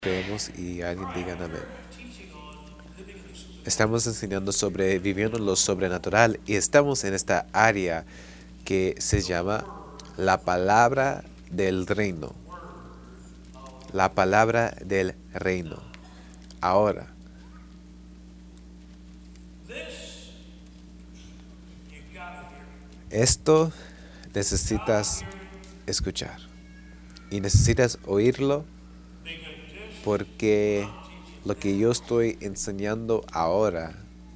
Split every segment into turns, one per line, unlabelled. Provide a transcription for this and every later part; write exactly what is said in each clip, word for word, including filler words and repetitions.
Creemos y alguien diga amén. Estamos enseñando sobre viviendo lo sobrenatural y estamos en esta área que se llama la palabra del reino. La palabra del reino. Ahora, esto necesitas escuchar y necesitas oírlo porque lo que yo estoy enseñando ahora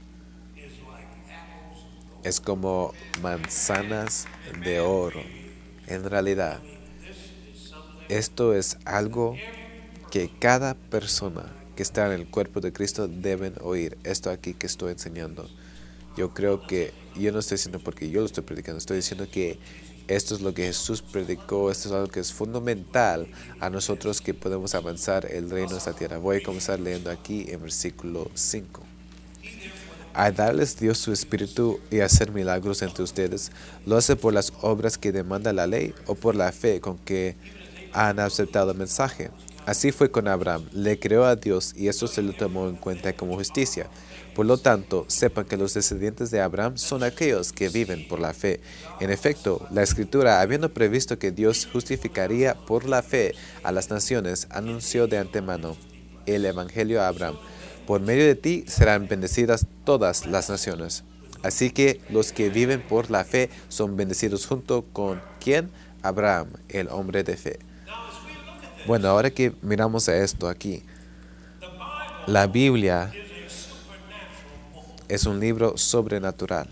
es como manzanas de oro. En realidad, esto es algo que cada persona que está en el cuerpo de Cristo deben oír. Esto aquí que estoy enseñando. Yo creo que, yo no estoy diciendo porque yo lo estoy predicando, estoy diciendo que esto es lo que Jesús predicó, esto es algo que es fundamental a nosotros que podemos avanzar el reino de esta tierra. Voy a comenzar leyendo aquí en versículo cinco. A darles Dios su espíritu y hacer milagros entre ustedes, ¿lo hace por las obras que demanda la ley o por la fe con que han aceptado el mensaje? Así fue con Abraham, le creó a Dios y eso se lo tomó en cuenta como justicia. Por lo tanto, sepan que los descendientes de Abraham son aquellos que viven por la fe. En efecto, la Escritura, habiendo previsto que Dios justificaría por la fe a las naciones, anunció de antemano el Evangelio a Abraham. Por medio de ti serán bendecidas todas las naciones. Así que los que viven por la fe son bendecidos junto con ¿quién? Abraham, el hombre de fe. Bueno, ahora que miramos a esto aquí, la Biblia es un libro sobrenatural.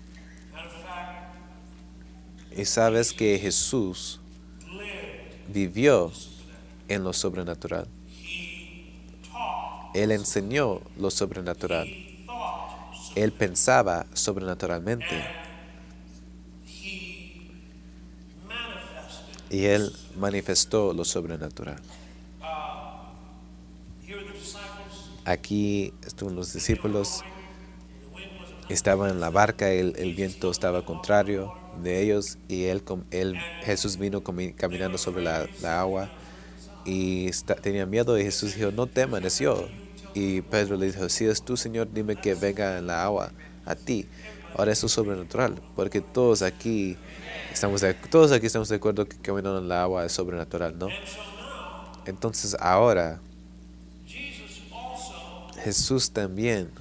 Y sabes que Jesús vivió en lo sobrenatural. Él enseñó lo sobrenatural. Él pensaba sobrenaturalmente. Y Él manifestó lo sobrenatural. Aquí estuvieron los discípulos. Estaban en la barca, el, el viento estaba contrario de ellos y él, él, Jesús vino caminando sobre la, la agua y está, tenía miedo y Jesús dijo, no teman, es yo. Y Pedro le dijo, si es tú, Señor, dime que venga en la agua a ti. Ahora eso es sobrenatural, porque todos aquí estamos de, todos aquí estamos de acuerdo que caminar en la agua es sobrenatural, ¿no? Entonces ahora Jesús también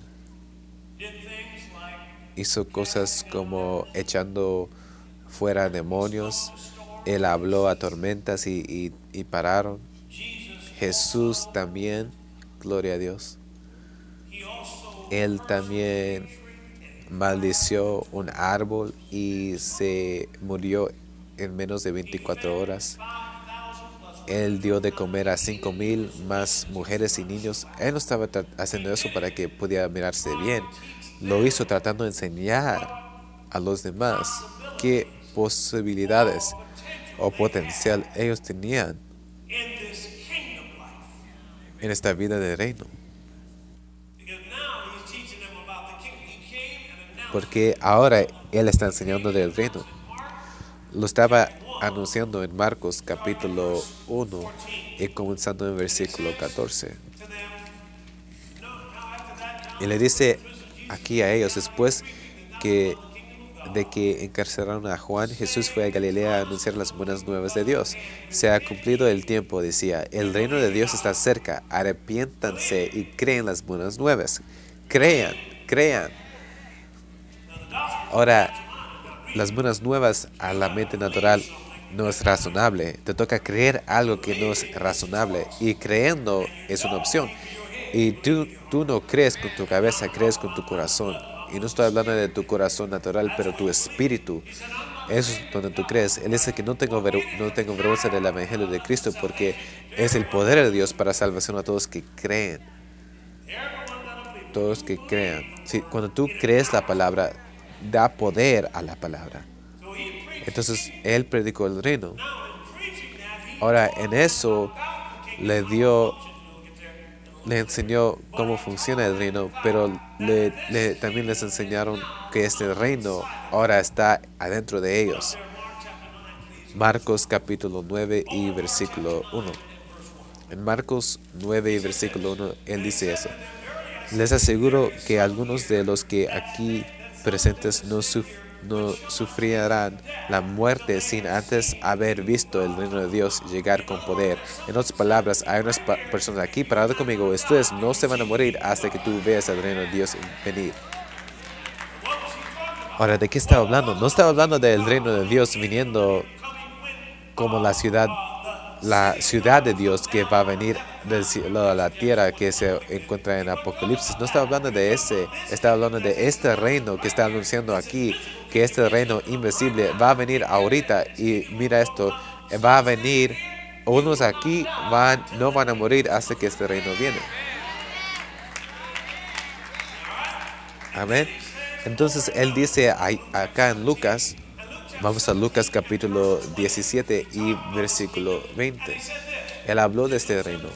hizo cosas como echando fuera demonios. Él habló a tormentas y, y, y pararon. Jesús también, gloria a Dios. Él también maldició un árbol y se murió en menos de veinticuatro horas. Él dio de comer a cinco mil más mujeres y niños. Él no estaba haciendo eso para que pudiera mirarse bien. Lo hizo tratando de enseñar a los demás qué posibilidades o potencial ellos tenían en esta vida de reino. Porque ahora Él está enseñando del reino. Lo estaba anunciando en Marcos capítulo uno y comenzando en versículo catorce. Y le dice aquí a ellos, después que de que encarcelaron a Juan, Jesús fue a Galilea a anunciar las buenas nuevas de Dios. Se ha cumplido el tiempo, decía, el reino de Dios está cerca, arrepiéntanse y crean las buenas nuevas. Crean, crean. Ahora, las buenas nuevas a la mente natural no es razonable. Te toca creer algo que no es razonable y creyendo es una opción. Y tú, tú no crees con tu cabeza, crees con tu corazón. Y no estoy hablando de tu corazón natural, pero tu espíritu. Eso es donde tú crees. Él dice que no tengo, ver, no tengo vergüenza del Evangelio de Cristo porque es el poder de Dios para salvación a todos que creen. Todos que crean. Sí, cuando tú crees la palabra, da poder a la palabra. Entonces, Él predicó el reino. Ahora, en eso le dio... le enseñó cómo funciona el reino, pero le, le, también les enseñaron que este reino ahora está adentro de ellos. Marcos capítulo nueve y versículo uno. En Marcos nueve, versículo uno, Él dice eso. Les aseguro que algunos de los que aquí presentes no, suf no sufrirán la muerte sin antes haber visto el reino de Dios llegar con poder. En otras palabras, hay unas personas aquí paradas conmigo. Ustedes no se van a morir hasta que tú veas el reino de Dios venir. Ahora, ¿de qué estaba hablando? No estaba hablando del reino de Dios viniendo como la ciudad, la ciudad de Dios que va a venir del cielo a la tierra que se encuentra en Apocalipsis. No estaba hablando de ese, estaba hablando de este reino que está anunciando aquí, que este reino invisible va a venir ahorita. Y mira esto, va a venir, unos aquí van, no van a morir hasta que este reino viene. Amén. Entonces Él dice acá en Lucas, vamos a Lucas capítulo diecisiete y versículo veinte. Él habló de este reino.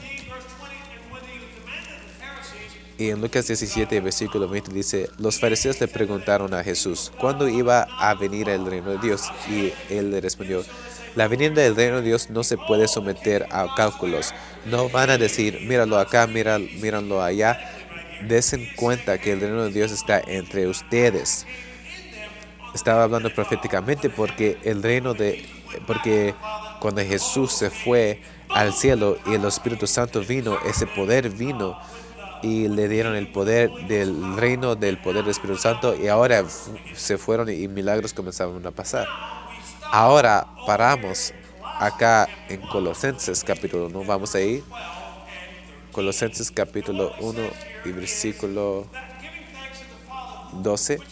Y en Lucas diecisiete, versículo veinte dice, los fariseos le preguntaron a Jesús, ¿cuándo iba a venir el reino de Dios? Y Él le respondió, la venida del reino de Dios no se puede someter a cálculos. No van a decir, míralo acá, mira, míralo allá. Desen cuenta que el reino de Dios está entre ustedes. Estaba hablando proféticamente porque el reino de, porque cuando Jesús se fue al cielo y el Espíritu Santo vino, ese poder vino y le dieron el poder del reino del poder del Espíritu Santo y ahora se fueron y milagros comenzaron a pasar. Ahora paramos acá en Colosenses capítulo uno. Vamos a ir. Colosenses capítulo uno y versículo doce.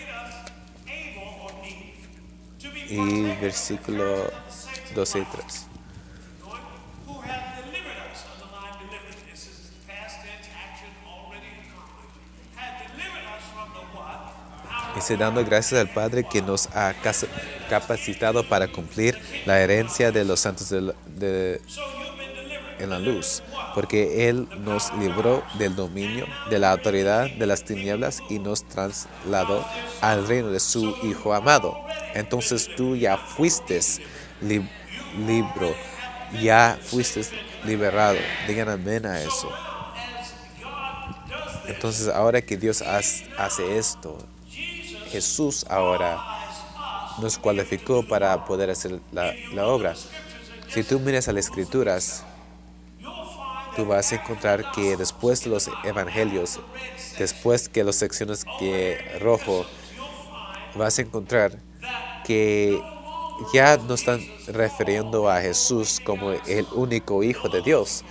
Y versículo doce y tres. Dice, dando gracias al Padre que nos ha capacitado para cumplir la herencia de los santos de, de, en la luz, porque Él nos libró del dominio, de la autoridad de las tinieblas y nos trasladó al reino de su Hijo amado. Entonces tú ya fuiste li libro, ya fuiste liberado. Digan amén a eso. Entonces ahora que Dios hace esto, Jesús ahora nos cualificó para poder hacer la, la obra. Si tú miras a las Escrituras, tú vas a encontrar que después de los evangelios, después que las secciones que rojo, vas a encontrar que ya no están refiriendo a Jesús como el único Hijo de Dios.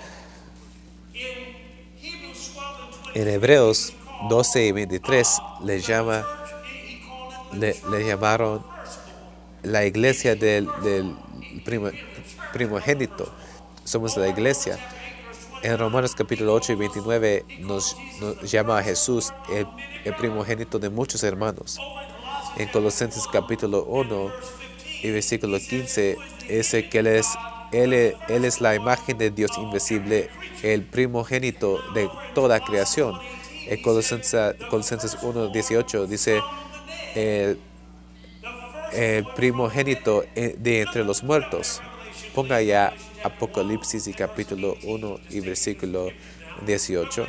En Hebreos doce y veintitrés le llama Le, le llamaron la iglesia del, del primo, primogénito. Somos la iglesia. En Romanos capítulo ocho y veintinueve nos, nos llama a Jesús el, el primogénito de muchos hermanos. En Colosenses capítulo uno y versículo quince dice que él es, él, él es la imagen de Dios invisible, el primogénito de toda creación. En Colosenses, Colosenses uno dieciocho dice El, el primogénito de entre los muertos. Ponga ya Apocalipsis y capítulo uno y versículo dieciocho.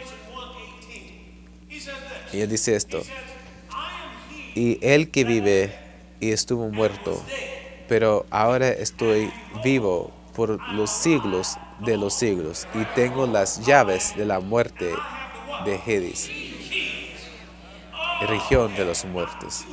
Y él dice esto. Y el que vive y estuvo muerto, pero ahora estoy vivo por los siglos de los siglos y tengo las llaves de la muerte de Hades, región de los muertos.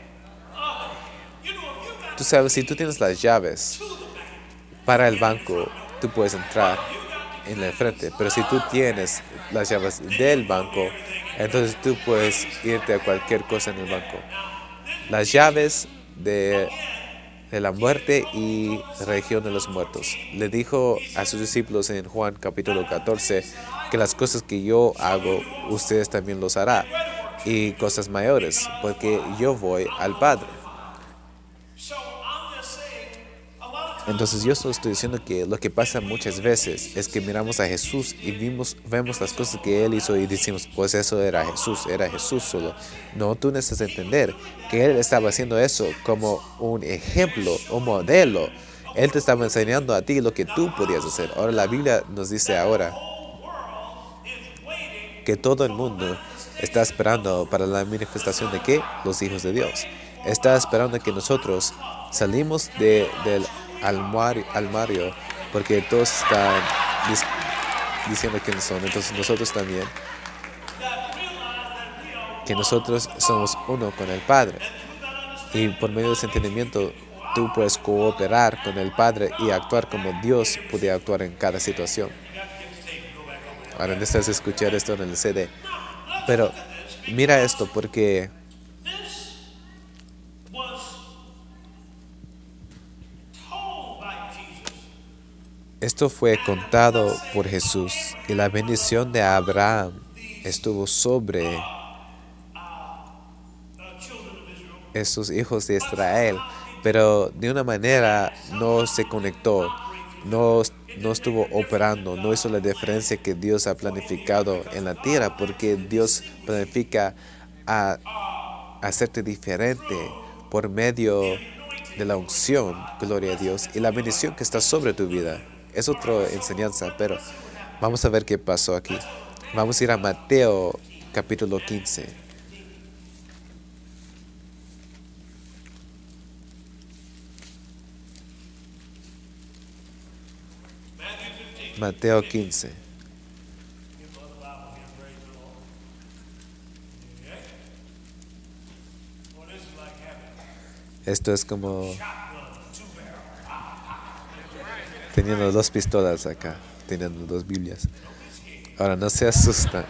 Tú sabes, si tú tienes las llaves para el banco, tú puedes entrar en el frente. Pero si tú tienes las llaves del banco, entonces tú puedes irte a cualquier cosa en el banco. Las llaves de, de la muerte y región de los muertos. Le dijo a sus discípulos en Juan capítulo catorce que las cosas que yo hago, ustedes también los harán. Y cosas mayores, porque yo voy al Padre. Entonces yo solo estoy diciendo que lo que pasa muchas veces es que miramos a Jesús y vimos, vemos las cosas que Él hizo y decimos, pues eso era Jesús, era Jesús solo. No, tú necesitas entender que Él estaba haciendo eso como un ejemplo, un modelo. Él te estaba enseñando a ti lo que tú podías hacer. Ahora la Biblia nos dice ahora que todo el mundo está esperando para la manifestación de ¿qué? Los hijos de Dios. Está esperando que nosotros salimos de, del armario, armario porque todos están diciendo quiénes son. Entonces nosotros también, que nosotros somos uno con el Padre. Y por medio de ese entendimiento, tú puedes cooperar con el Padre y actuar como Dios puede actuar en cada situación. Ahora necesitas escuchar esto en el C D. Pero mira esto, porque esto fue contado por Jesús y la bendición de Abraham estuvo sobre esos hijos de Israel, pero de una manera no se conectó, no, no estuvo operando, no hizo la diferencia que Dios ha planificado en la tierra, porque Dios planifica a, a hacerte diferente por medio de la unción, gloria a Dios, y la bendición que está sobre tu vida. Es otra enseñanza, pero vamos a ver qué pasó aquí. Vamos a ir a Mateo capítulo quince. Mateo quince. Esto es como teniendo dos pistolas acá, teniendo dos Biblias. Ahora no se asusta.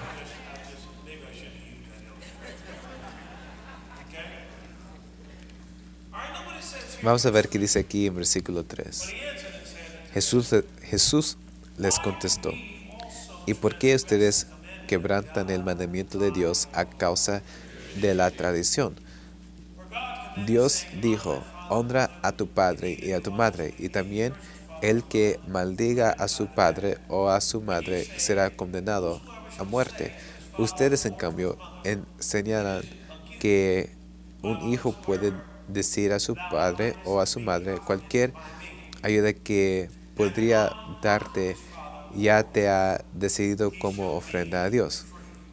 Vamos a ver qué dice aquí en versículo tres. Jesús, Jesús les contestó: ¿y por qué ustedes quebrantan el mandamiento de Dios a causa de la tradición? Dios dijo: honra a tu padre y a tu madre, y también el que maldiga a su padre o a su madre será condenado a muerte. Ustedes, en cambio, señalan que un hijo puede decir a su padre o a su madre: cualquier ayuda que podría darte ya te ha decidido como ofrenda a Dios.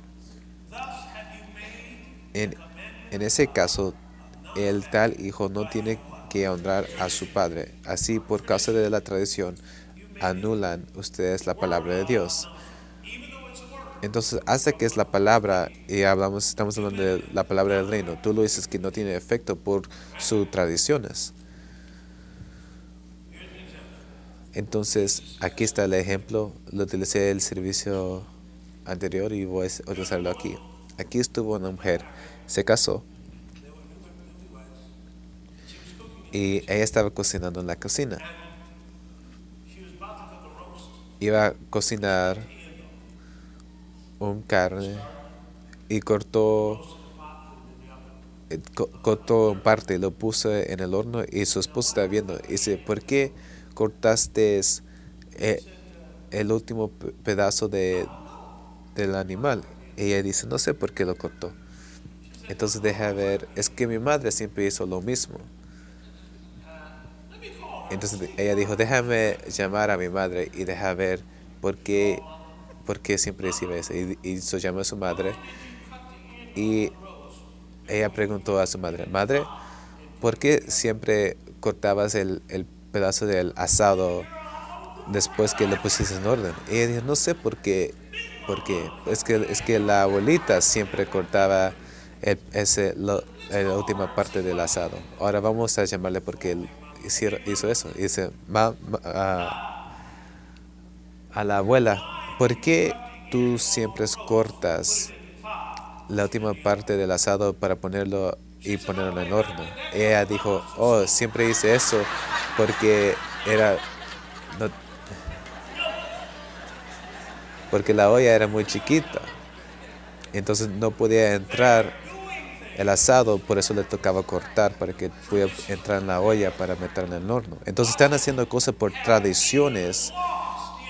En, en ese caso, el tal hijo no tiene que honrar a su padre. Así, por causa de la tradición, anulan ustedes la palabra de Dios. Entonces, hasta que es la palabra, y hablamos, estamos hablando de la palabra del reino, tú lo dices que no tiene efecto por sus tradiciones. Entonces, aquí está el ejemplo. Lo utilicé el servicio anterior y voy a utilizarlo aquí. Aquí estuvo una mujer, se casó, y ella estaba cocinando en la cocina. Iba a cocinar un carne y cortó, cortó en parte y lo puso en el horno, y su esposo estaba viendo y dice: ¿por qué cortaste el último pedazo de, del animal? Y ella dice: no sé por qué lo cortó. Entonces deja ver, es que mi madre siempre hizo lo mismo. Entonces ella dijo: déjame llamar a mi madre y deja ver por qué, por qué siempre decía eso. Y, y se llamó a su madre y ella preguntó a su madre: madre, ¿por qué siempre cortabas el, el pedazo del asado después que lo pusiste en orden? Y ella dijo: no sé por qué, porque es que, es que la abuelita siempre cortaba el, ese, lo, la última parte del asado. Ahora vamos a llamarle porque él hizo eso. Y dice: ma, ma, a, a la abuela, ¿por qué tú siempre cortas la última parte del asado para ponerlo y ponerlo en el horno? Y ella dijo: oh, siempre hice eso porque era no, porque la olla era muy chiquita, entonces no podía entrar el asado, por eso le tocaba cortar para que pudiera entrar en la olla para meterla en el horno. Entonces están haciendo cosas por tradiciones,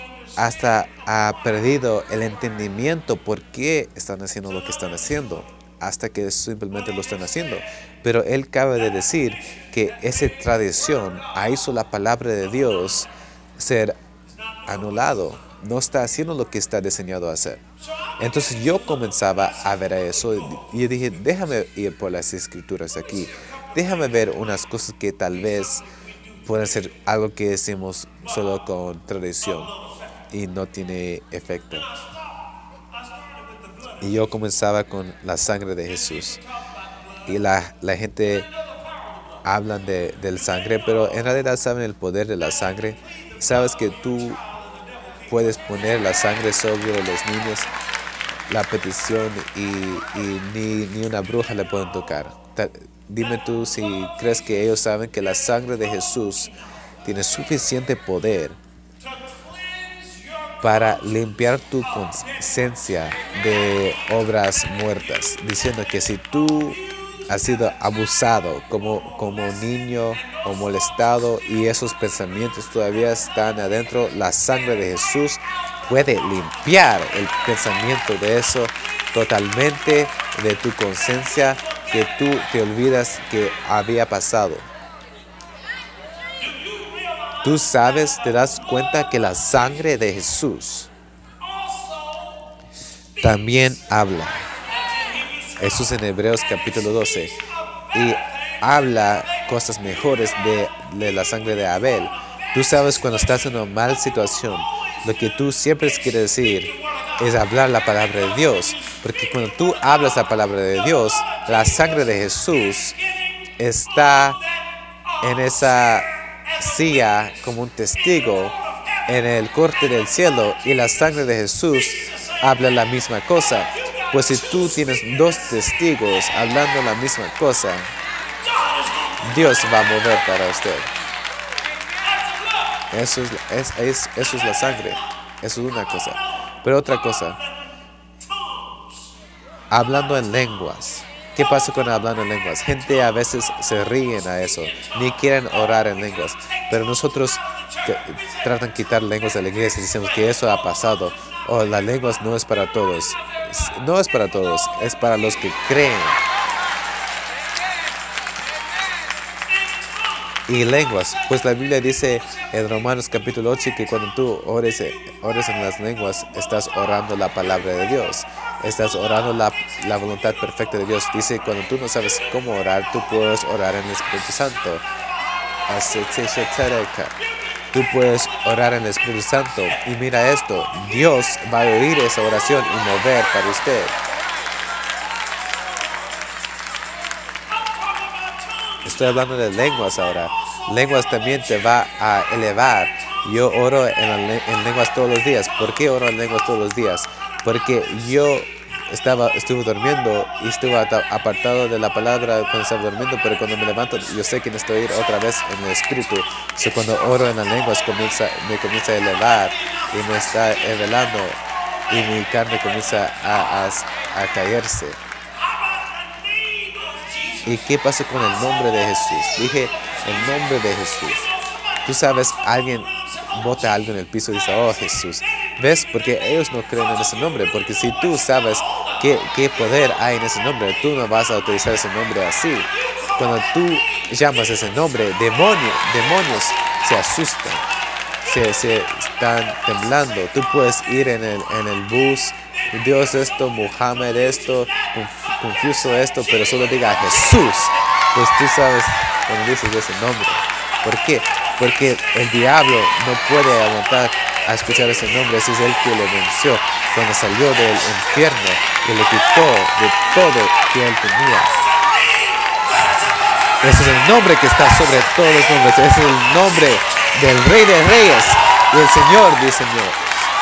hasta ha perdido el entendimiento por qué están haciendo lo que están haciendo. hasta que simplemente lo están haciendo. Pero él acaba de decir que esa tradición hizo la palabra de Dios ser anulado. No está haciendo lo que está diseñado a hacer. Entonces yo comenzaba a ver a eso y dije, déjame ir por las escrituras aquí. Déjame ver unas cosas que tal vez pueden ser algo que decimos solo con tradición y no tiene efecto. Y yo comenzaba con la sangre de Jesús. Y la, la gente habla de, del sangre, pero en realidad saben el poder de la sangre. Sabes que tú puedes poner la sangre sobre los niños, la petición, y, y ni, ni una bruja le pueden tocar. Dime tú si crees que ellos saben que la sangre de Jesús tiene suficiente poder para limpiar tu conciencia de obras muertas, diciendo que si tú has sido abusado como, como niño o molestado y esos pensamientos todavía están adentro, la sangre de Jesús puede limpiar el pensamiento de eso totalmente de tu conciencia, que tú te olvidas que había pasado. Tú sabes, te das cuenta que la sangre de Jesús también habla. Eso es en Hebreos capítulo doce. Y habla cosas mejores de, de la sangre de Abel. Tú sabes cuando estás en una mala situación, lo que tú siempre quieres decir es hablar la palabra de Dios. Porque cuando tú hablas la palabra de Dios, la sangre de Jesús está en esa silla como un testigo en el corte del cielo, y la sangre de Jesús habla la misma cosa. Pues si tú tienes dos testigos hablando la misma cosa, Dios va a mover para usted. Eso es, es, es, eso es la sangre. Eso es una cosa. Pero otra cosa, hablando en lenguas. ¿Qué pasa con hablando en lenguas? Gente a veces se ríen a eso, ni quieren orar en lenguas. Pero nosotros tratan de quitar lenguas de la iglesia y decimos que eso ha pasado. O oh, las lenguas no es para todos. No es para todos, es para los que creen. Y lenguas, pues la Biblia dice en Romanos capítulo ocho que cuando tú ores, ores en las lenguas, estás orando la palabra de Dios. Estás orando la, la voluntad perfecta de Dios. Dice, cuando tú no sabes cómo orar, tú puedes orar en el Espíritu Santo. Tú puedes orar en el Espíritu Santo. Y mira esto, Dios va a oír esa oración y mover para usted. Estoy hablando de lenguas ahora. Lenguas también te va a elevar. Yo oro en, en lenguas todos los días. ¿Por qué oro en lenguas todos los días? Porque yo estaba, estuve durmiendo y estuve apartado de la palabra cuando estaba durmiendo, pero cuando me levanto yo sé que necesito ir otra vez en el Espíritu. So, cuando oro en las lenguas comienza, me comienza a elevar y me está revelando y mi carne comienza a, a, a caerse. ¿Y qué pasa con el nombre de Jesús? Dije, el nombre de Jesús. Tú sabes, alguien bota algo en el piso y dice, oh Jesús. ¿Ves? Porque ellos no creen en ese nombre. Porque si tú sabes qué, qué poder hay en ese nombre, tú no vas a utilizar ese nombre así. Cuando tú llamas ese nombre, demonios, demonios se asustan. Se, se están temblando. Tú puedes ir en el, en el bus, Dios esto, Muhammad esto, confuso esto, pero solo diga Jesús. Pues tú sabes cuando dices ese nombre. ¿Por qué? Porque el diablo no puede aguantar a escuchar ese nombre. Ese es el que le venció cuando salió del infierno y le quitó de todo que él tenía. Ese es el nombre que está sobre todos los nombres. Ese es el nombre del Rey de Reyes y el Señor de Señores.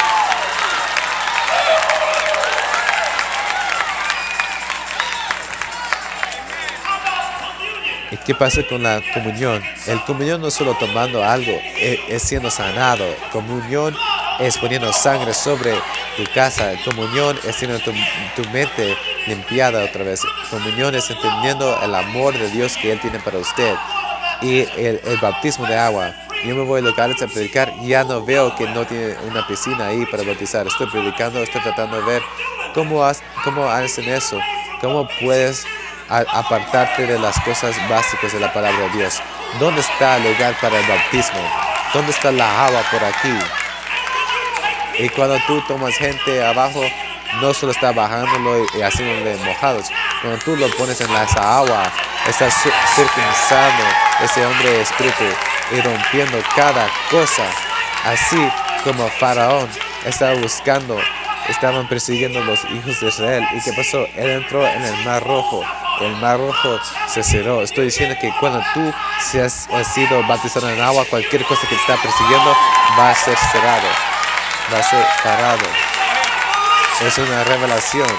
¿Y qué pasa con la comunión? El comunión no es solo tomando algo, es, es siendo sanado. Comunión es poniendo sangre sobre tu casa. Comunión es teniendo tu, tu mente limpiada otra vez. Comunión es entendiendo el amor de Dios que Él tiene para usted. Y el, el bautismo de agua. Yo me voy a locales a predicar, ya no veo que no tiene una piscina ahí para bautizar. Estoy predicando, estoy tratando de ver cómo, cómo hacen eso. ¿Cómo puedes a- apartarte de las cosas básicas de la palabra de Dios? ¿Dónde está el lugar para el bautismo? ¿Dónde está la agua por aquí? Y cuando tú tomas gente abajo, no solo está bajándolo y, y haciéndole mojados. Cuando tú lo pones en la, esa agua, estás ci- circuncidando ese hombre de espíritu y rompiendo cada cosa. Así como Faraón estaba buscando, estaban persiguiendo los hijos de Israel. ¿Y qué pasó? Él entró en el Mar Rojo. El Mar Rojo se cerró. Estoy diciendo que cuando tú seas, has sido bautizado en agua, cualquier cosa que te está persiguiendo va a ser cerrado. Va a ser parado. Es una revelación,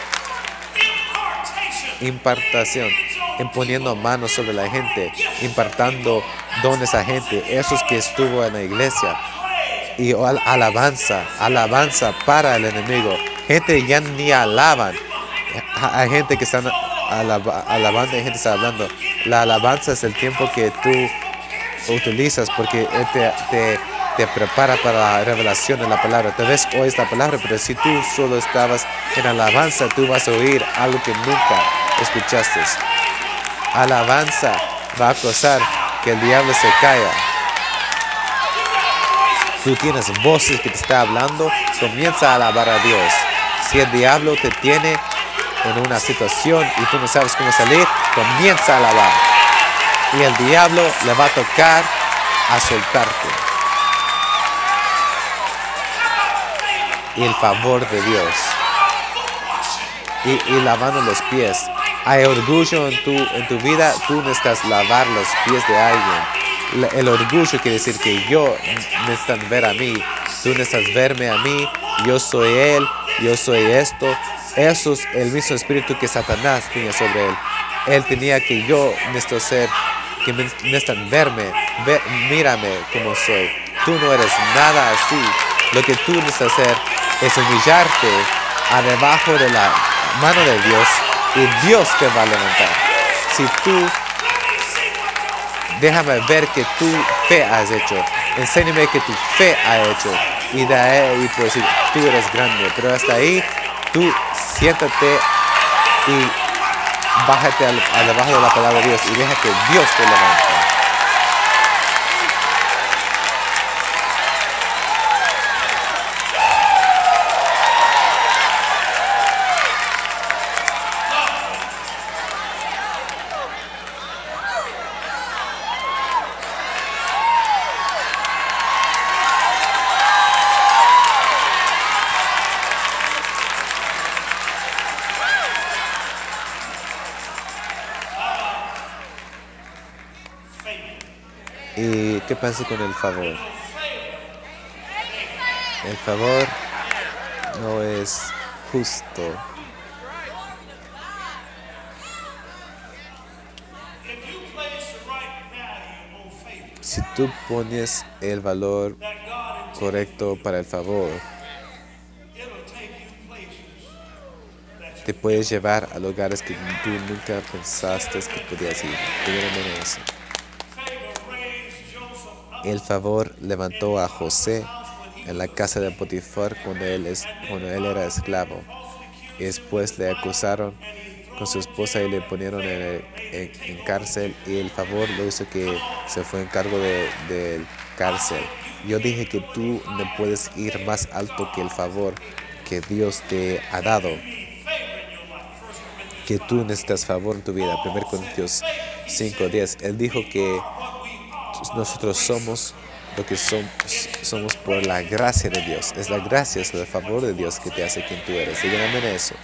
impartación, imponiendo manos sobre la gente, impartando dones a gente, esos que estuvo en la iglesia. Y al- alabanza, alabanza para el enemigo. Gente ya ni alaban. Ha- Hay gente que están alaba- alabando y gente que está hablando. La alabanza es el tiempo que tú utilizas porque Él te, te, te prepara para la revelación de la palabra. Tal vez oyes la palabra, pero si tú solo estabas en alabanza, tú vas a oír algo que nunca escuchaste. Alabanza va a causar que el diablo se caiga. Tú tienes voces que te están hablando, comienza a alabar a Dios. Si el diablo te tiene en una situación y tú no sabes cómo salir, comienza a alabar. Y el diablo le va a tocar a soltarte. Y el favor de Dios. Y, y lavando los pies. Hay orgullo en tu, en tu vida, tú necesitas lavar los pies de alguien. La- El orgullo quiere decir que yo necesitan ver a mí, tú necesitas verme a mí, yo soy él, yo soy esto. Eso es el mismo espíritu que Satanás tenía sobre él. Él tenía que yo necesito ser, que me- necesitan verme, ve- mírame como soy. Tú no eres nada así. Lo que tú necesitas hacer es humillarte a debajo de la mano de Dios y Dios te va a levantar. Si tú déjame ver que tu fe has hecho. Enséñame que tu fe ha hecho. Y de ahí puedo decir, tú eres grande. Pero hasta ahí, tú siéntate y bájate al, al debajo de la palabra de Dios y deja que Dios te levante. ¿Y qué pasa con el favor? El favor no es justo. Si tú pones el valor correcto para el favor, te puedes llevar a lugares que tú nunca pensaste que podías ir. Dígame eso. El favor levantó a José en la casa de Potifar cuando él, es, cuando él era esclavo. Y después le acusaron con su esposa y le ponieron en, el- en- en cárcel. Y el favor lo hizo que se fue en cargo de, del cárcel. Yo dije que tú no puedes ir más alto que el favor que Dios te ha dado. Que tú necesitas favor en tu vida. primero Corintios cinco diez. Él dijo que nosotros somos lo que somos, somos por la gracia de Dios. Es la gracia, es el favor de Dios que te hace quien tú eres. Díganme eso.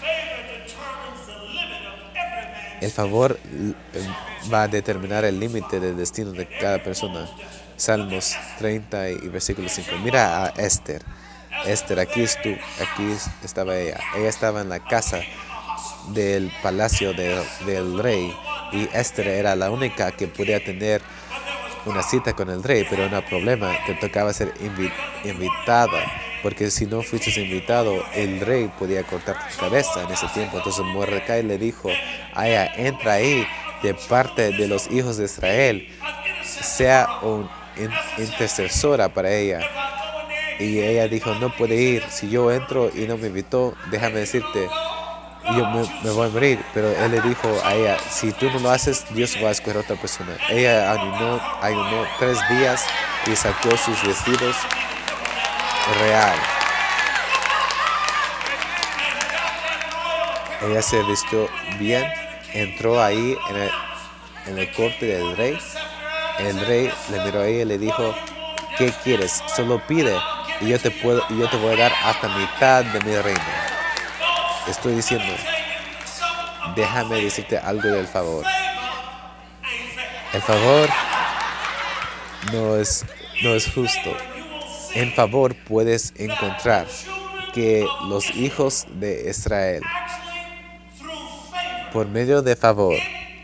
El favor va a determinar el límite del destino de cada persona. Salmos treinta y versículo cinco. Mira a Esther. Esther, aquí, estu, aquí estaba ella. Ella estaba en la casa del palacio de, del rey. Y Esther era la única que podía tener una cita con el rey, pero no hay problema, te tocaba ser invi invitada, porque si no fuiste invitado, el rey podía cortar tu cabeza en ese tiempo. Entonces Mordecai le dijo a ella, entra ahí de parte de los hijos de Israel, sea una in intercesora para ella. Y ella dijo, no puede ir, si yo entro y no me invitó, déjame decirte y yo me, me voy a morir. Pero él le dijo a ella, si tú no lo haces, Dios va a escoger a otra persona. Ella ayunó, ayunó tres días y sacó sus vestidos real. Ella se vistió bien, entró ahí en el, en el corte del rey. El rey le miró a ella y le dijo, ¿qué quieres? Solo pide y yo te puedo, y yo te voy a dar hasta mitad de mi reino. Estoy diciendo, déjame decirte algo del favor. El favor no es, no es justo. En favor puedes encontrar que los hijos de Israel, por medio de favor,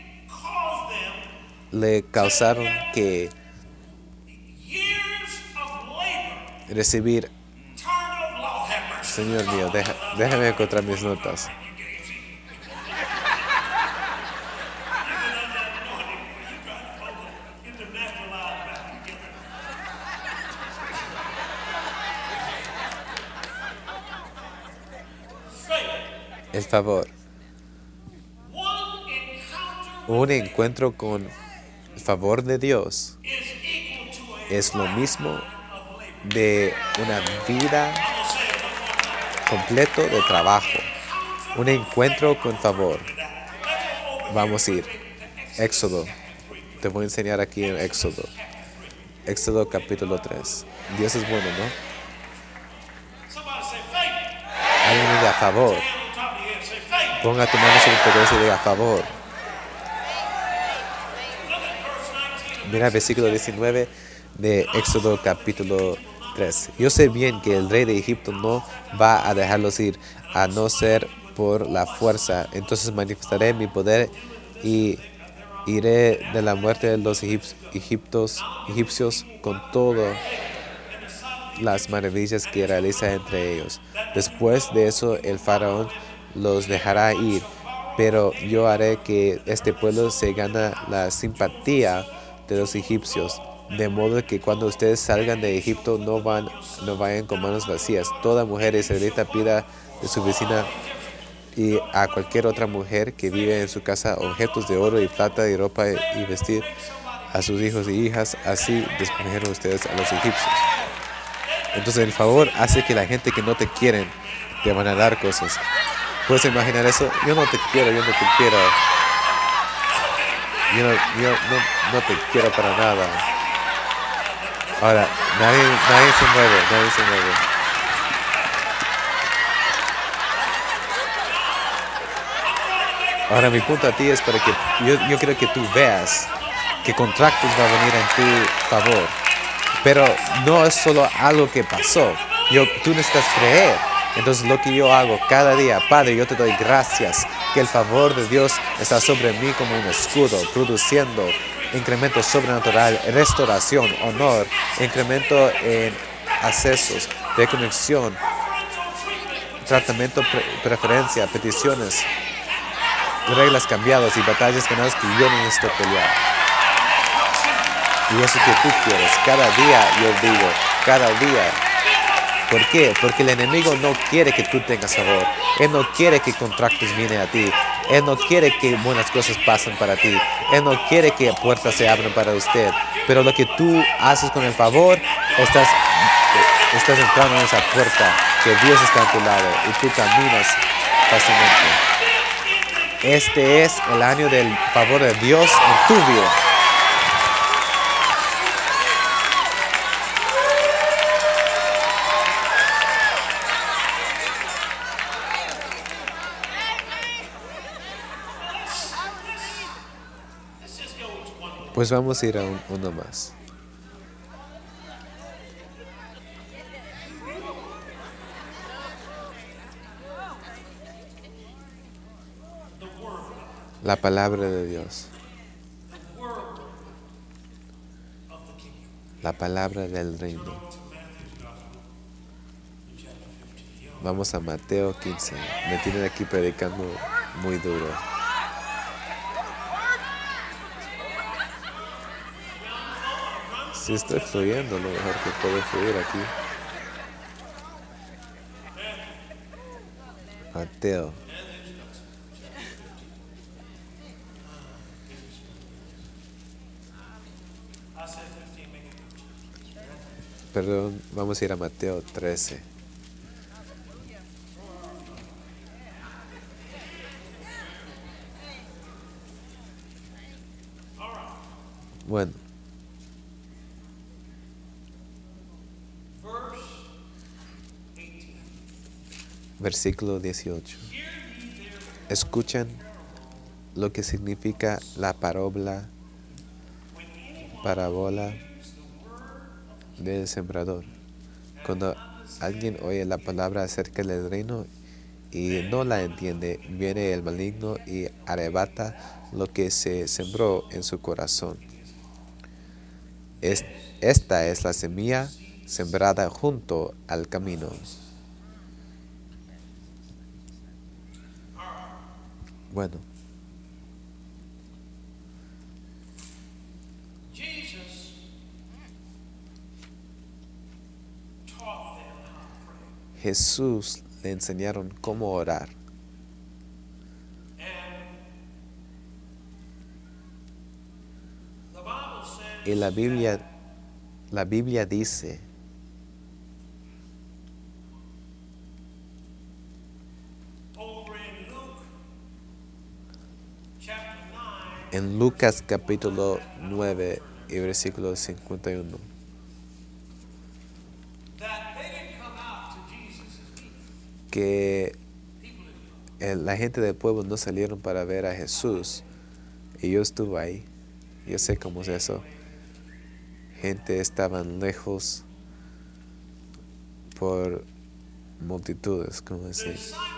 le causaron que recibir. Señor mío, deja, déjame encontrar mis notas. El favor. Un encuentro con el favor de Dios es lo mismo de una vida completo de trabajo. Un encuentro con favor. Vamos a ir. Éxodo. Te voy a enseñar aquí en Éxodo. Éxodo capítulo tres. Dios es bueno, ¿no? Alguien diga a favor. Ponga tu mano sobre tu cabeza y diga a favor. Mira el versículo diecinueve de Éxodo capítulo tres. Yo sé bien que el rey de Egipto no va a dejarlos ir, a no ser por la fuerza. Entonces manifestaré mi poder y iré de la muerte de los egipcios, egipcios con todas las maravillas que realiza entre ellos. Después de eso el faraón los dejará ir, pero yo haré que este pueblo se gane la simpatía de los egipcios, de modo que cuando ustedes salgan de Egipto no, van, no vayan con manos vacías. Toda mujer israelita pida de su vecina y a cualquier otra mujer que vive en su casa objetos de oro y plata y ropa y vestir a sus hijos y hijas. Así desprotegieron ustedes a los egipcios. Entonces el favor hace que la gente que no te quieren te van a dar cosas. ¿Puedes imaginar eso? Yo no te quiero, yo no te quiero. Yo no, yo no, no te quiero para nada. Ahora, nadie, nadie se mueve, nadie se mueve. Ahora mi punto a ti es para que yo, yo quiero que tú veas que contratos va a venir en tu favor. Pero no es solo algo que pasó. Yo, tú necesitas creer. Entonces lo que yo hago cada día, Padre, yo te doy gracias que el favor de Dios está sobre mí como un escudo, produciendo incremento sobrenatural, restauración, honor, incremento en accesos, reconexión, tratamiento, pre preferencia, peticiones, reglas cambiadas y batallas ganadas que yo no necesito pelear. Y eso que tú quieres, cada día yo digo, cada día. ¿Por qué? Porque el enemigo no quiere que tú tengas favor. Él no quiere que contratos vienen a ti. Él no quiere que buenas cosas pasen para ti. Él no quiere que puertas se abran para usted. Pero lo que tú haces con el favor, estás, estás entrando en esa puerta que Dios está a tu lado y tú caminas fácilmente. Este es el año del favor de Dios en tu vida. Pues vamos a ir a un, uno más. La palabra de Dios. La palabra del reino. Vamos a Mateo quince. Me tienen aquí predicando muy duro. Si estoy fluyendo, lo mejor que puedo fluir aquí. Mateo perdón, vamos a ir a Mateo trece. Bueno, versículo dieciocho. Escuchan lo que significa la parábola, parábola del sembrador. Cuando alguien oye la palabra acerca del reino y no la entiende, viene el maligno y arrebata lo que se sembró en su corazón. Es, esta es la semilla sembrada junto al camino. Bueno, Jesús le enseñaron cómo orar. Y la Biblia, la Biblia dice en Lucas capítulo nueve y versículo cincuenta y uno que el, la gente del pueblo no salieron para ver a Jesús, y yo estuve ahí. Yo sé cómo es eso. Gente estaban lejos por multitudes, como decir.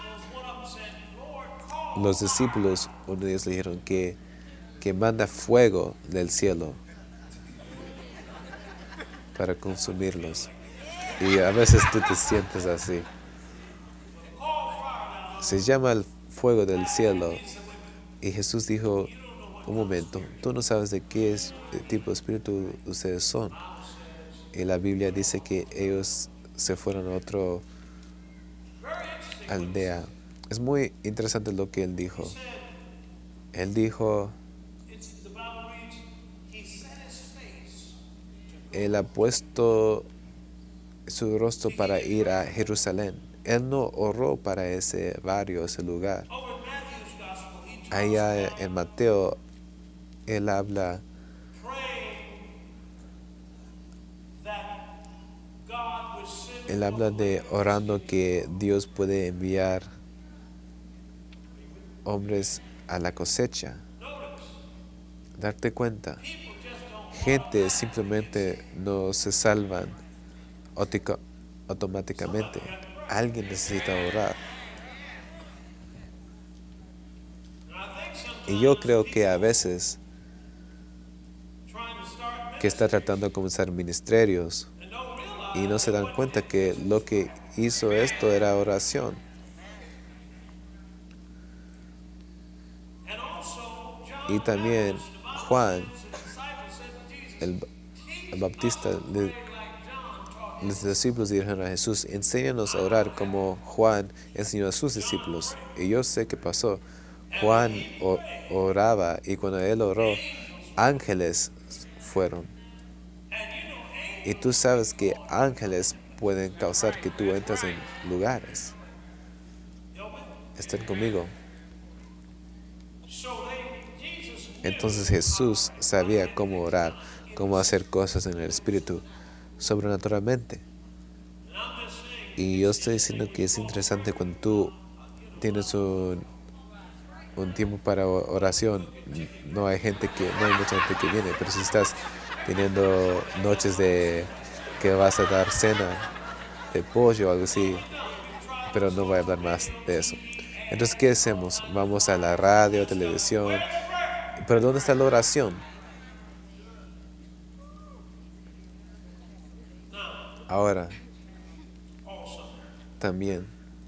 Los discípulos, uno de ellos le dijeron que, que manda fuego del cielo para consumirlos. Y a veces tú te sientes así. Se llama el fuego del cielo. Y Jesús dijo, un momento, tú no sabes de qué es, de tipo de espíritu ustedes son. Y la Biblia dice que ellos se fueron a otra aldea. Es muy interesante lo que él dijo. Él dijo, él ha puesto su rostro para ir a Jerusalén. Él no oró para ese barrio, ese lugar. Allá en Mateo, él habla Él habla de orando que Dios puede enviar hombres a la cosecha. Darte cuenta, gente simplemente no se salvan automáticamente. Alguien necesita orar. Y yo creo que a veces que está tratando de comenzar ministerios y no se dan cuenta que lo que hizo esto era oración. Y también Juan, el, el Bautista, le, los discípulos dijeron a Jesús, enséñanos a orar como Juan enseñó a sus discípulos. Y yo sé qué pasó. Juan oraba, y cuando él oró, ángeles fueron. Y tú sabes que ángeles pueden causar que tú entres en lugares. ¿Están conmigo? Entonces Jesús sabía cómo orar, cómo hacer cosas en el Espíritu sobrenaturalmente. Y yo estoy diciendo que es interesante cuando tú tienes un, un tiempo para oración. No hay gente que, no hay mucha gente que viene, pero si estás teniendo noches de que vas a dar cena de pollo o algo así, pero no voy a hablar más de eso. Entonces, ¿qué hacemos? Vamos a la radio, televisión. Pero ¿dónde está la oración? Ahora, también,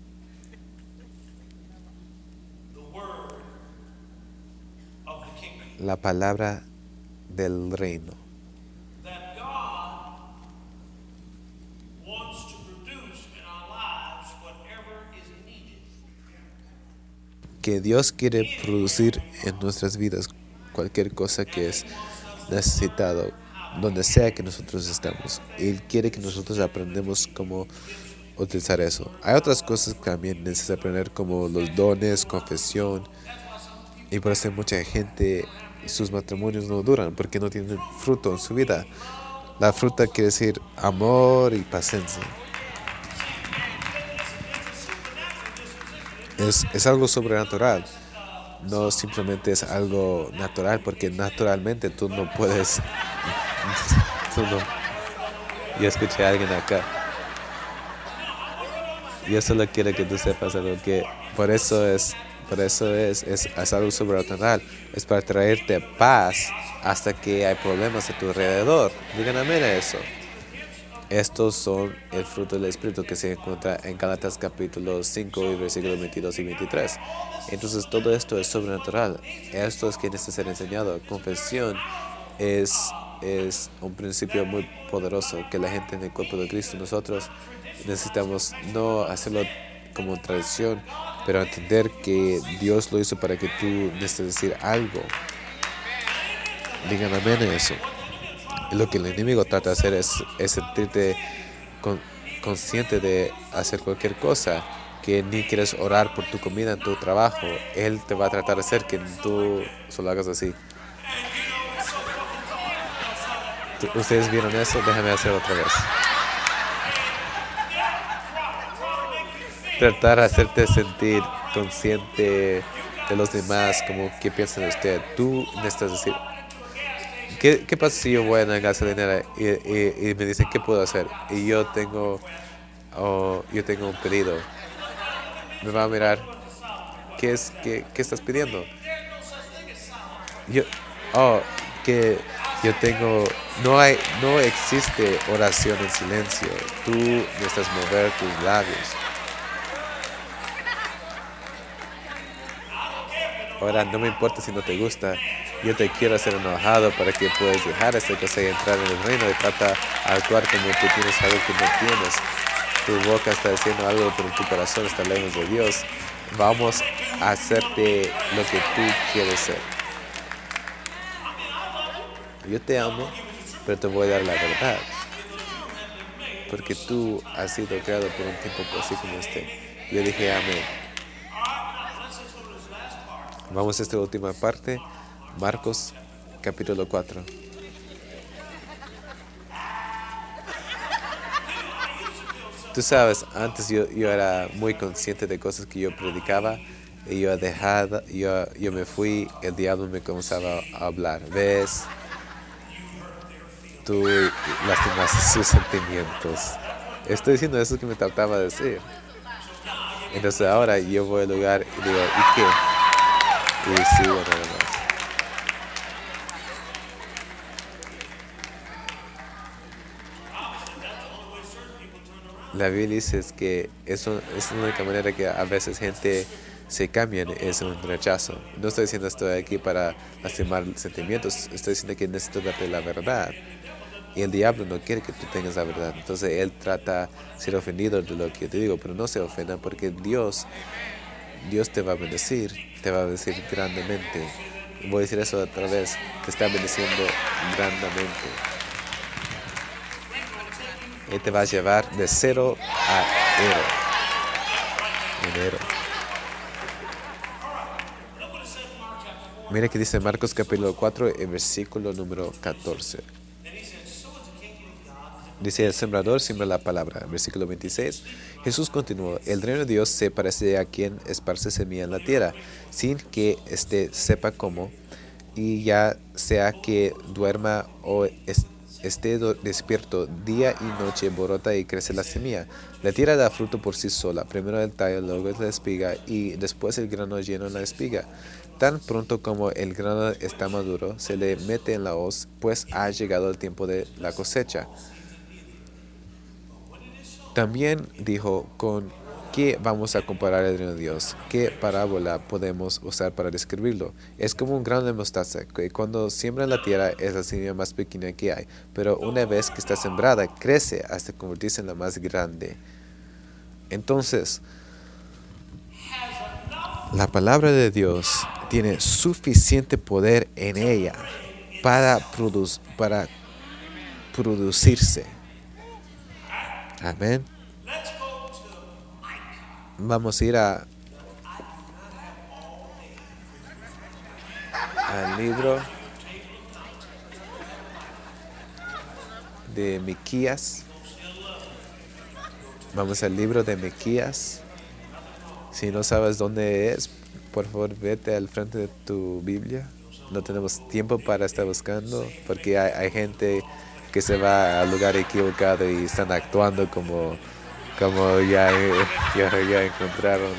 la palabra del reino. Que Dios quiere producir en nuestras vidas cualquier cosa que es necesitado. donde sea que nosotros estemos. Él quiere que nosotros aprendamos cómo utilizar eso. Hay otras cosas que también necesitas aprender, como los dones, confesión. Y por eso mucha gente, sus matrimonios no duran, porque no tienen fruto en su vida. La fruta quiere decir amor y paciencia. Es, es algo sobrenatural. No simplemente es algo natural, porque naturalmente tú no puedes. Tú no. Yo escuché a alguien acá. Yo solo quiero que tú sepas algo, que por eso es, por eso es, es, es algo sobrenatural. Es para traerte paz hasta que hay problemas a tu alrededor. Digan amén a eso. Estos son el fruto del Espíritu que se encuentra en Gálatas capítulo cinco y versículos veintidós y veintitrés. Entonces todo esto es sobrenatural. Esto es que necesita ser enseñado. Confesión es, es un principio muy poderoso que la gente en el cuerpo de Cristo, nosotros necesitamos no hacerlo como tradición, pero entender que Dios lo hizo para que tú necesites decir algo. Digan amén a eso. Lo que el enemigo trata de hacer es, es sentirte con, consciente de hacer cualquier cosa, que ni quieres orar por tu comida en tu trabajo. Él te va a tratar de hacer que tú solo hagas así. ¿Ustedes vieron eso? Déjame hacer otra vez. Tratar de hacerte sentir consciente de los demás, como qué piensan de usted. Tú necesitas decir, ¿Qué, ¿qué pasa si yo voy a la gasolinera y, y, y me dicen qué puedo hacer? Y yo tengo, oh, yo tengo un pedido. Me va a mirar, ¿qué es, qué, qué estás pidiendo? Yo, oh, que yo tengo, no hay, no existe oración en silencio. Tú necesitas mover tus labios. Ahora, no me importa si no te gusta. Yo te quiero hacer enojado para que puedas dejar esta cosa y entrar en el reino, y trata de actuar como tú tienes algo que no tienes. Tu boca está diciendo algo, pero tu corazón está lejos de Dios. Vamos a hacerte lo que tú quieres ser. Yo te amo, pero te voy a dar la verdad. Porque tú has sido creado por un tiempo así como este. Yo dije amén. Vamos a esta última parte. Marcos capítulo cuatro. Tú sabes, antes yo, yo era muy consciente de cosas que yo predicaba, y yo dejaba, yo, yo me fui, el diablo me comenzaba a hablar. ¿Ves? Tú lastimaste sus sentimientos. Estoy diciendo eso que me trataba de decir. Entonces ahora yo voy al lugar y digo, ¿y qué? Y sigo nada más. La Biblia dice es que eso es la única manera que a veces gente se cambia, es un rechazo. No estoy diciendo esto aquí para lastimar sentimientos, estoy diciendo que necesito darte la verdad. Y el diablo no quiere que tú tengas la verdad. Entonces él trata de ser ofendido de lo que yo te digo, pero no se ofenda, porque Dios, Dios te va a bendecir, te va a bendecir grandemente. Voy a decir eso otra vez, te está bendeciendo grandemente. Él te va a llevar de cero a cero. Enero. Mira que dice Marcos capítulo cuatro, el versículo número catorce. Dice, el sembrador siembra la palabra. Versículo veintiséis. Jesús continuó, el reino de Dios se parece a quien esparce semilla en la tierra, sin que éste sepa cómo, y ya sea que duerma o esté esté despierto, día y noche brota y crece la semilla. La tierra da fruto por sí sola, primero el tallo, luego la espiga y después el grano lleno en la espiga. Tan pronto como el grano está maduro, se le mete en la hoz, pues ha llegado el tiempo de la cosecha. También dijo, ¿con qué vamos a comparar el reino de Dios? ¿Qué parábola podemos usar para describirlo? Es como un grano de mostaza, que cuando siembra en la tierra es la semilla más pequeña que hay, pero una vez que está sembrada, crece hasta convertirse en la más grande. Entonces, la palabra de Dios tiene suficiente poder en ella para producir, para producirse. Amén. Vamos a ir a, al libro de Miquías. Vamos al libro de Miquías. Si no sabes dónde es, por favor vete al frente de tu Biblia. No tenemos tiempo para estar buscando porque hay, hay gente que se va al lugar equivocado y están actuando como, como ya, ya, ya encontraron.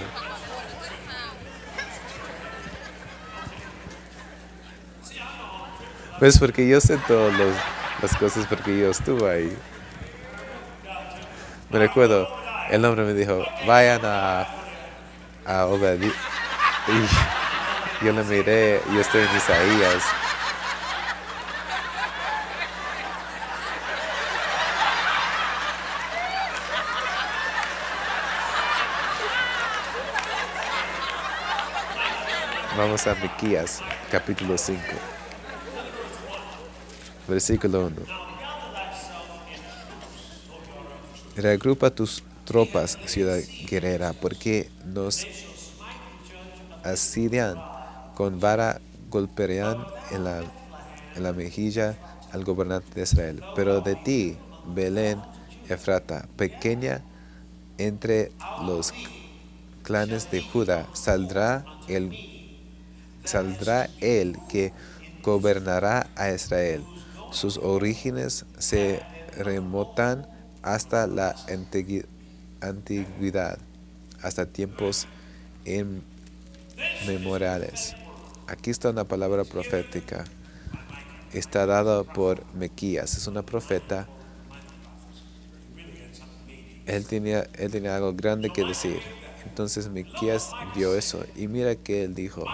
Pues porque yo sé todas los- las cosas porque yo estuve ahí. Me recuerdo, el hombre me dijo, vayan a, a Obed. Y yo le miré, yo estoy en Isaías. Vamos a Miquías, capítulo cinco, versículo uno. Reagrupa tus tropas, ciudad guerrera, porque nos asedian, con vara golpearán en la, en la mejilla al gobernante de Israel. Pero de ti, Belén, Efrata, pequeña entre los clanes de Judá, saldrá el, saldrá el que gobernará a Israel. Sus orígenes se remontan hasta la antigui- antigüedad, hasta tiempos inmemoriales. Aquí está una palabra profética. Está dada por Miquías. Es una profeta. Él tenía, él tenía algo grande que decir. Entonces Miquías vio eso. Y mira que él dijo.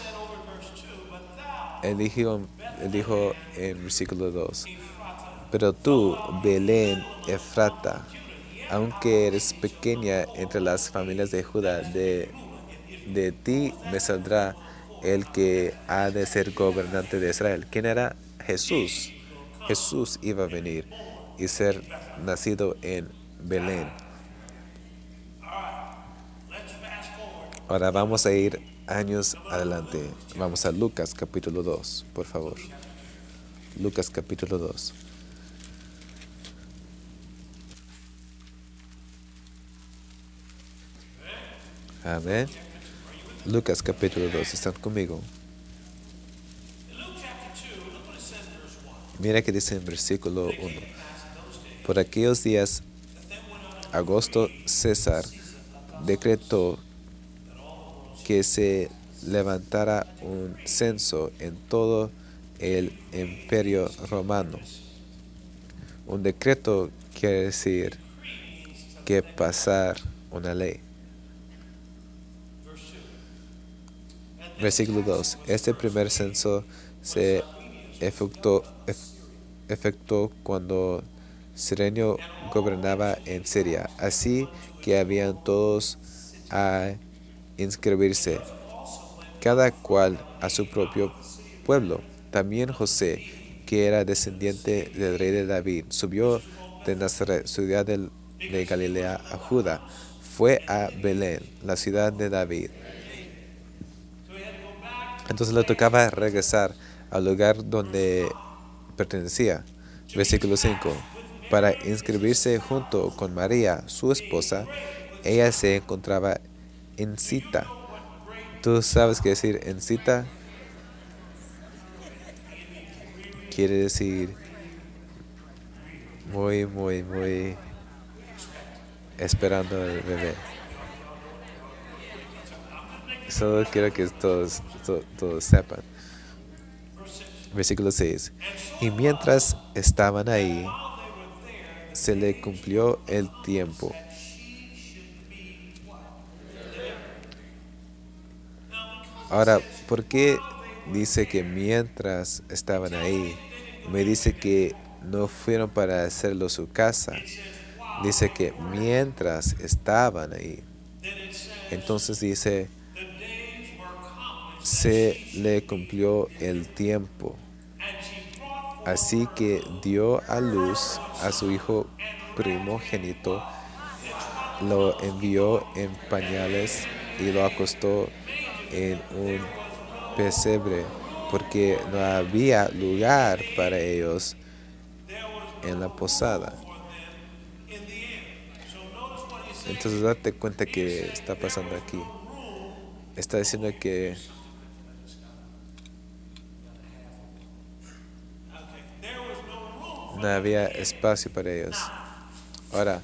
Él dijo, él dijo en versículo dos. Pero tú, Belén, Efrata, aunque eres pequeña entre las familias de Judá, de, de ti me saldrá el que ha de ser gobernante de Israel. ¿Quién era? Jesús. Jesús iba a venir y ser nacido en Belén. Ahora vamos a ir años adelante. Vamos a Lucas capítulo dos, por favor. Lucas capítulo dos. Amén. Lucas capítulo dos. ¿Están conmigo? Mira que dice en versículo uno. Por aquellos días, Augusto César decretó que se levantara un censo en todo el imperio romano. Un decreto quiere decir que pasar una ley. Versículo dos. Este primer censo se efectuó, efectuó cuando Cirenio gobernaba en Siria. Así que habían todos a inscribirse, cada cual a su propio pueblo. También José, que era descendiente del rey de David, subió de Nazaret, ciudad de, de Galilea, a Judá. Fue a Belén, la ciudad de David. Entonces le tocaba regresar al lugar donde pertenecía. Versículo cinco. Para inscribirse junto con María, su esposa, ella se encontraba en cita. ¿Tú sabes qué decir en cita? Quiere decir muy, muy, muy esperando al bebé. Solo quiero que todos, to- todos sepan. Versículo seis. Y mientras estaban ahí, se le cumplió el tiempo. Ahora, ¿por qué dice que mientras estaban ahí? Me dice que no fueron para hacerlo su casa. Dice que mientras estaban ahí. Entonces dice, se le cumplió el tiempo. Así que dio a luz a su hijo primogénito, lo envió en pañales y lo acostó en un pesebre, porque no había lugar para ellos en la posada. Entonces date cuenta que está pasando aquí. Está diciendo que no había espacio para ellos. Ahora,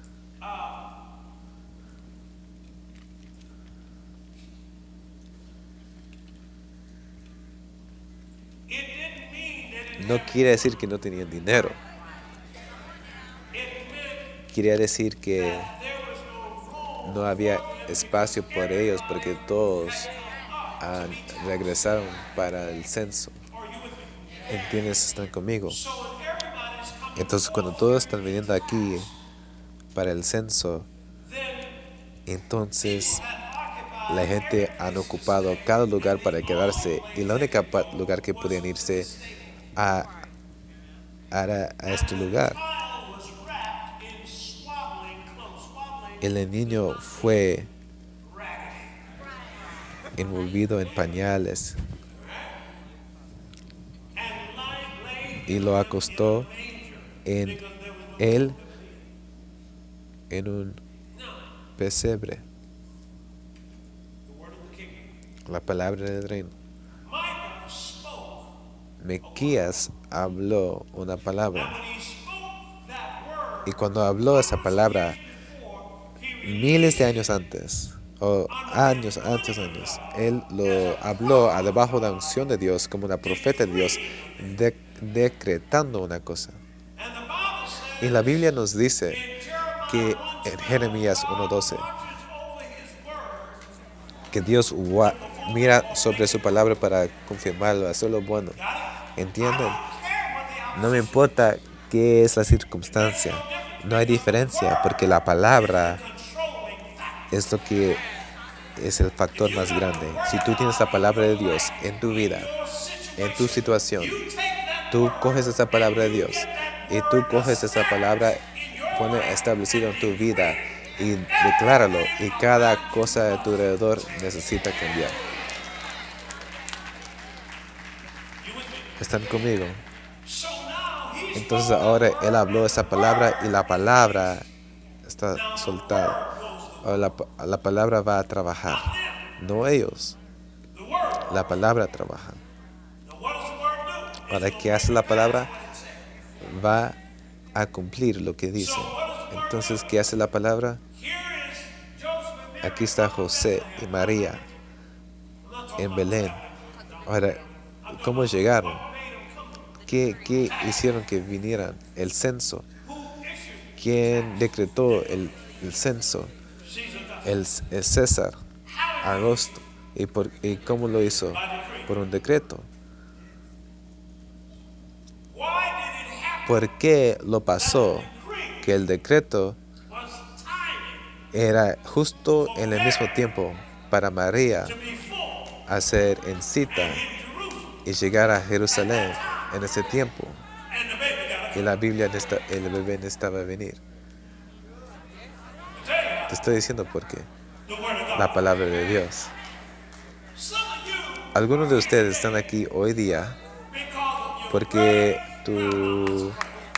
no quiere decir que no tenían dinero. Quería decir que no había espacio por ellos porque todos ah, regresaron para el censo. ¿Entiendes? ¿Están conmigo? Entonces, cuando todos están viniendo aquí para el censo, entonces la gente han ocupado cada lugar para quedarse y la única lugar que podían irse a, a, a este lugar. El niño fue envolvido en pañales y lo acostó en él en un pesebre. La palabra del reino. Miquías habló una palabra. Y cuando habló esa palabra, miles de años antes, o años, antes, años, él lo habló a debajo de la unción de Dios, como una profeta de Dios, de, decretando una cosa. Y la Biblia nos dice que en Jeremías uno doce, que Dios mira sobre su palabra para confirmarlo, hacerlo bueno. ¿Entienden? No me importa qué es la circunstancia. No hay diferencia, porque la palabra es lo que es el factor más grande. Si tú tienes la palabra de Dios en tu vida, en tu situación, tú coges esa palabra de Dios y tú coges esa palabra, pone establecido en tu vida y decláralo, y cada cosa a tu alrededor necesita cambiar. ¿Están conmigo? Entonces ahora él habló esa palabra y la palabra está soltada. Ahora la, la palabra va a trabajar, no ellos. La palabra trabaja. Ahora, ¿qué hace la palabra? Va a cumplir lo que dice. Entonces, ¿qué hace la palabra? Aquí está José y María en Belén. Ahora, ¿cómo llegaron? ¿Qué, qué hicieron que vinieran? El censo. ¿Quién decretó el, el censo? El, el César, Augusto. ¿Y, por, ¿Y cómo lo hizo? Por un decreto. ¿Por qué lo pasó? Que el decreto era justo en el mismo tiempo para María hacer en cita y llegar a Jerusalén en ese tiempo. Y la Biblia, el bebé necesitaba venir. Te estoy diciendo por qué. La palabra de Dios. Algunos de ustedes están aquí hoy día porque tu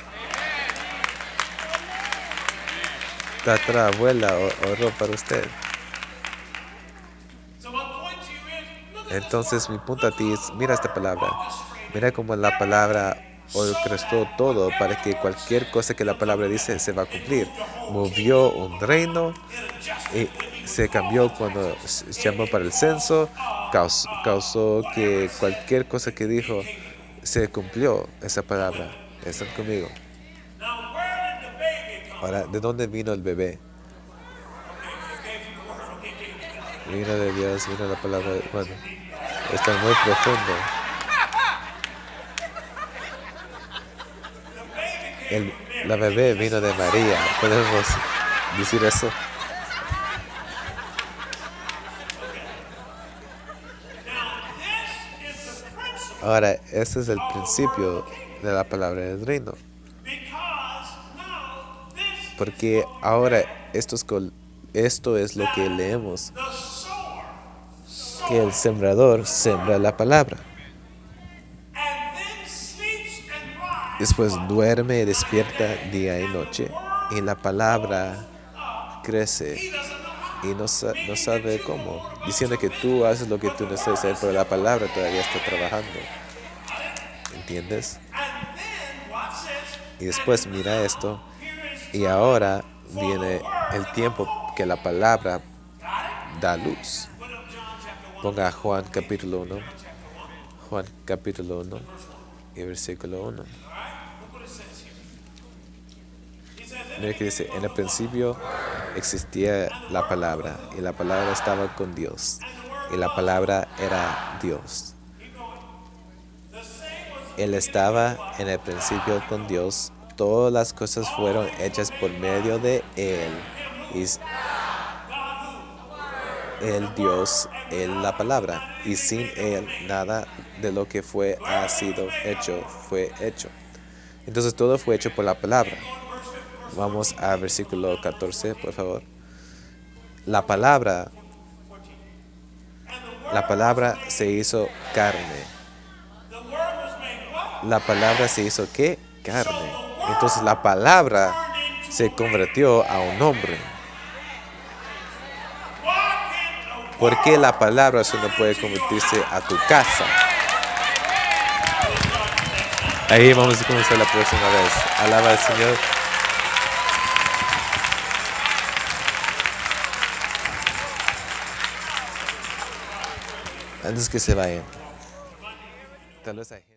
tatarabuela oró para usted. Entonces mi punto a ti es, mira esta palabra. Mira cómo la palabra orquestó todo para que cualquier cosa que la palabra dice se va a cumplir. Movió un reino y se cambió cuando se llamó para el censo. Causó, causó que cualquier cosa que dijo se cumplió esa palabra. ¿Están conmigo? Ahora, ¿de dónde vino el bebé? Vino de Dios, vino la palabra. Bueno, está muy profundo. El, la bebé vino de María. ¿Podemos decir eso? Ahora, este es el principio de la palabra del reino. Porque ahora esto es, esto es lo que leemos, que el sembrador sembra la palabra. Después duerme y despierta día y noche, y la palabra crece y no, no sabe cómo, diciendo que tú haces lo que tú necesitas hacer, pero la palabra todavía está trabajando. ¿Entiendes? Y después mira esto, y ahora viene el tiempo que la palabra da luz. Ponga Juan capítulo uno, Juan capítulo uno y versículo uno. Mira que dice, en el principio existía la palabra, y la palabra estaba con Dios, y la palabra era Dios. Él estaba en el principio con Dios, todas las cosas fueron hechas por medio de Él, y Él Dios, Él la palabra, y sin Él nada de lo que fue ha sido hecho, fue hecho. Entonces todo fue hecho por la palabra. Vamos al versículo catorce, por favor. La palabra, la palabra se hizo carne. La palabra se hizo ¿qué? Carne. Entonces la palabra se convirtió a un hombre. ¿Por qué la palabra solo puede convertirse a tu casa? Ahí vamos a comenzar la próxima vez. Alaba al Señor. Antes que se vayan, tal vez hay